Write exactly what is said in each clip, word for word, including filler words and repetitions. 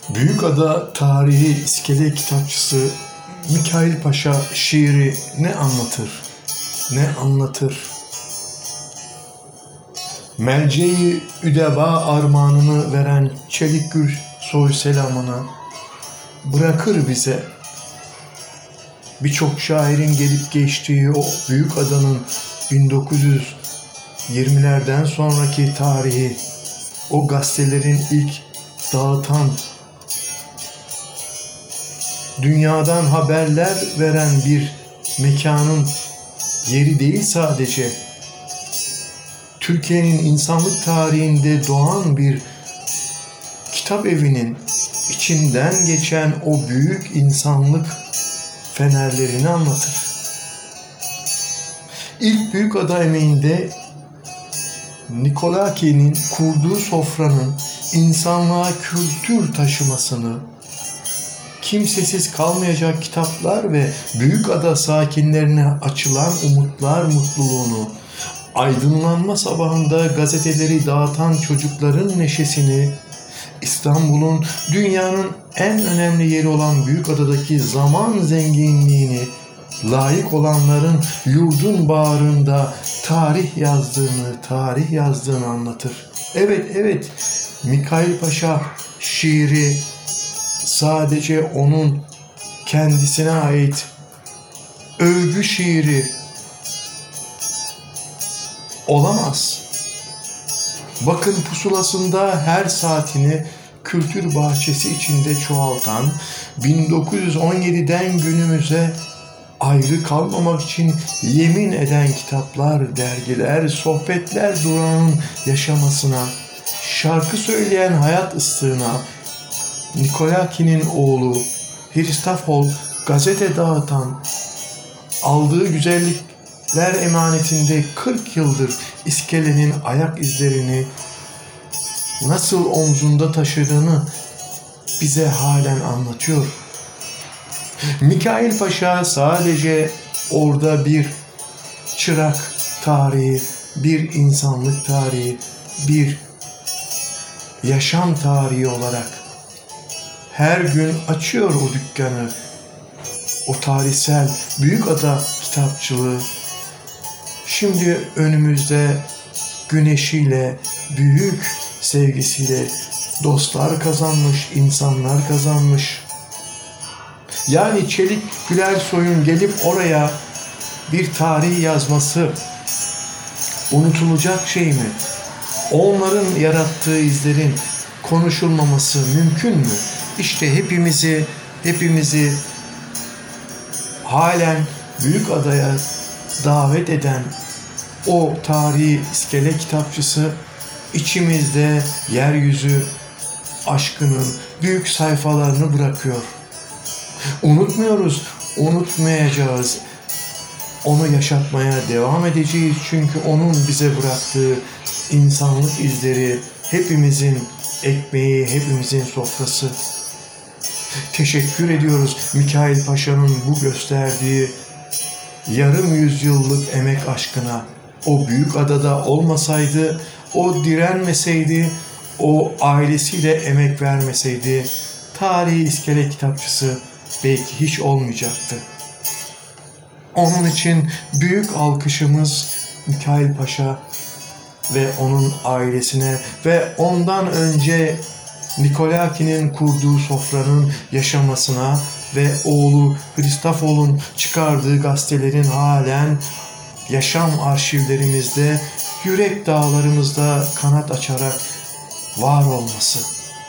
Büyükada Tarihi İskele Kitapçısı Mikail Paşa şiiri ne anlatır, ne anlatır? Melceği üdeba armağanını veren Çelikgül soy selamını bırakır bize. Birçok şairin gelip geçtiği o büyük adanın bin dokuz yüz yirmilerden sonraki tarihi, o gazetelerin ilk dağıtan, dünyadan haberler veren bir mekanın yeri değil sadece. Türkiye'nin insanlık tarihinde doğan bir kitap evinin içinden geçen o büyük insanlık fenerlerini anlatır. İlk Büyükada emeğinde Nikolaki'nin kurduğu sofranın insanlığa kültür taşımasını, kimsesiz kalmayacak kitaplar ve Büyükada sakinlerine açılan umutlar mutluluğunu, aydınlanma sabahında gazeteleri dağıtan çocukların neşesini, İstanbul'un dünyanın en önemli yeri olan Büyükada'daki zaman zenginliğini, layık olanların yurdun bağrında tarih yazdığını, tarih yazdığını anlatır. Evet, evet, Mikail Paşa şiiri sadece onun kendisine ait övgü şiiri olamaz. Bakın pusulasında her saatini kültür bahçesi içinde çoğaltan, bin dokuz yüz on yediden günümüze ayrı kalmamak için yemin eden kitaplar, dergiler, sohbetler durağının yaşamasına, şarkı söyleyen hayat ıslığına, Nikolaki'nin oğlu Hristofol gazete dağıtan, aldığı güzellikler emanetinde kırk yıldır İskele'nin ayak izlerini nasıl omzunda taşıdığını bize halen anlatıyor. Mikail Paşa sadece orada bir çırak tarihi, bir insanlık tarihi, bir yaşam tarihi olarak her gün açıyor o dükkanı, o tarihsel Büyükada kitapçılığı. Şimdi önümüzde güneşiyle, büyük sevgisiyle dostlar kazanmış, insanlar kazanmış. Yani Çelik Gülersoy'un gelip oraya bir tarih yazması unutulacak şey mi? Onların yarattığı izlerin konuşulmaması mümkün mü? İşte hepimizi, hepimizi halen Büyükada'ya davet eden o Tarihi İskele Kitapçısı içimizde yeryüzü aşkının büyük sayfalarını bırakıyor. Unutmuyoruz, unutmayacağız. Onu yaşatmaya devam edeceğiz çünkü onun bize bıraktığı insanlık izleri hepimizin ekmeği, hepimizin sofrası. Teşekkür ediyoruz Mikail Paşa'nın bu gösterdiği yarım yüzyıllık emek aşkına. O Büyükada'da olmasaydı, o direnmeseydi, o ailesiyle emek vermeseydi Tarihi İskele Kitapçısı belki hiç olmayacaktı. Onun için büyük alkışımız Mikail Paşa ve onun ailesine ve ondan önce Nikolaki'nin kurduğu sofranın yaşamasına ve oğlu Hristofol'un çıkardığı gazetelerin halen yaşam arşivlerimizde, yürek dağlarımızda kanat açarak var olması.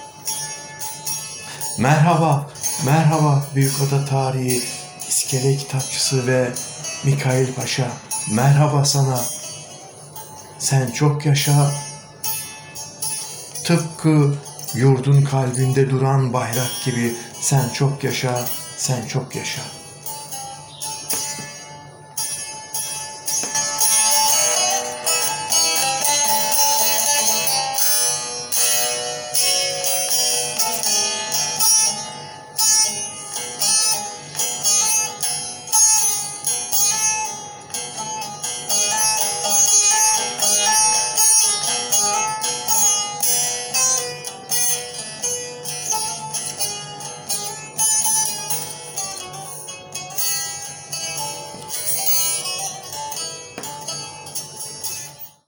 Merhaba, merhaba Büyükada Tarihi İskele Kitapçısı ve Mikail Paşa. Merhaba sana. Sen çok yaşa. Tıpkı yurdun kalbinde duran bayrak gibi sen çok yaşa, sen çok yaşa.